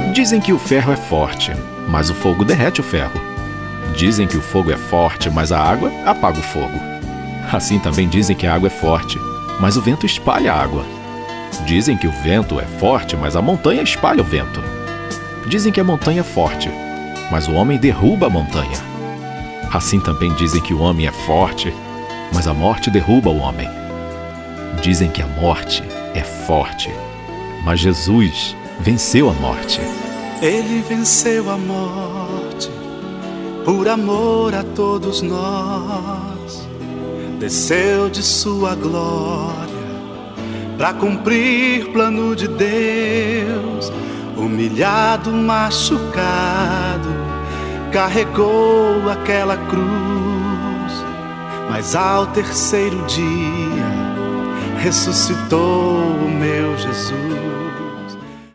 Dizem que o ferro é forte, mas o fogo derrete o ferro. Dizem que o fogo é forte, mas a água apaga o fogo. Assim também dizem que a água é forte, mas o vento espalha a água. Dizem que o vento é forte, mas a montanha espalha o vento. Dizem que a montanha é forte, mas o homem derruba a montanha. Assim também dizem que o homem é forte, mas a morte derruba o homem. Dizem que a morte é forte, mas Jesus venceu a morte. Ele venceu a morte por amor a todos nós. Desceu de sua glória para cumprir plano de Deus. Humilhado, machucado, carregou aquela cruz, mas ao terceiro dia ressuscitou o meu Jesus.